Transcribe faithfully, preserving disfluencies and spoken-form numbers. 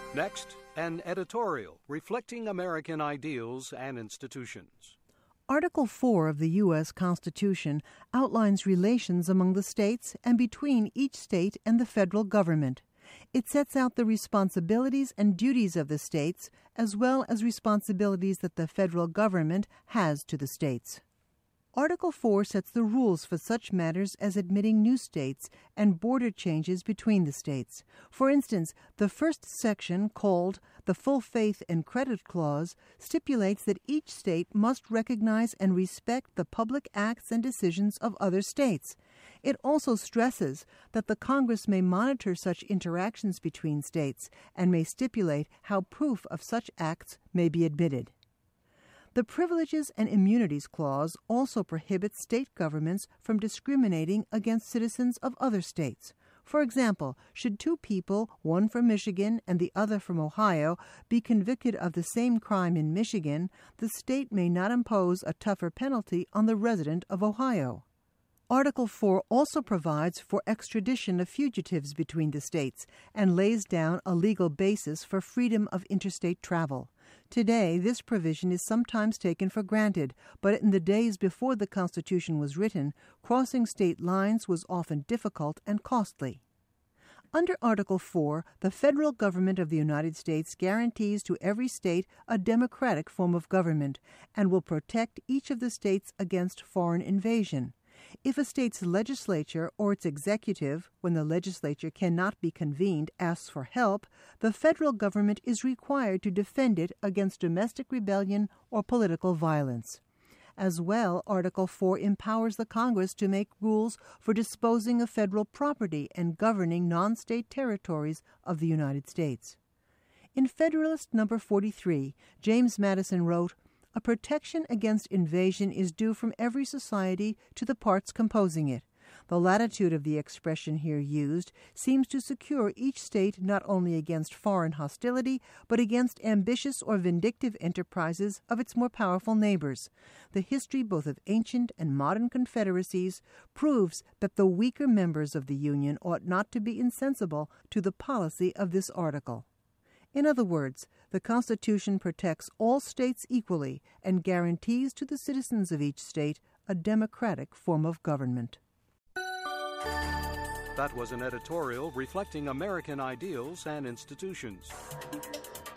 Next, an editorial reflecting American ideals and institutions. Article four of the U S Constitution outlines relations among the states and between each state and the federal government. It sets out the responsibilities and duties of the states, as well as responsibilities that the federal government has to the states. Article four sets the rules for such matters as admitting new states and border changes between the states. For instance, the first section, called the Full Faith and Credit Clause, stipulates that each state must recognize and respect the public acts and decisions of other states. It also stresses that the Congress may monitor such interactions between states and may stipulate how proof of such acts may be admitted. The Privileges and Immunities Clause also prohibits state governments from discriminating against citizens of other states. For example, should two people, one from Michigan and the other from Ohio, be convicted of the same crime in Michigan, the state may not impose a tougher penalty on the resident of Ohio. Article four also provides for extradition of fugitives between the states and lays down a legal basis for freedom of interstate travel. Today, this provision is sometimes taken for granted, but in the days before the Constitution was written, crossing state lines was often difficult and costly. Under Article four, the federal government of the United States guarantees to every state a democratic form of government and will protect each of the states against foreign invasion. If a state's legislature or its executive, when the legislature cannot be convened, asks for help, the federal government is required to defend it against domestic rebellion or political violence. As well, Article four empowers the Congress to make rules for disposing of federal property and governing non-state territories of the United States. In Federalist Number forty-three, James Madison wrote, "A protection against invasion is due from every society to the parts composing it. The latitude of the expression here used seems to secure each state not only against foreign hostility, but against ambitious or vindictive enterprises of its more powerful neighbors. The history both of ancient and modern confederacies proves that the weaker members of the Union ought not to be insensible to the policy of this article." In other words, the Constitution protects all states equally and guarantees to the citizens of each state a democratic form of government. That was an editorial reflecting American ideals and institutions.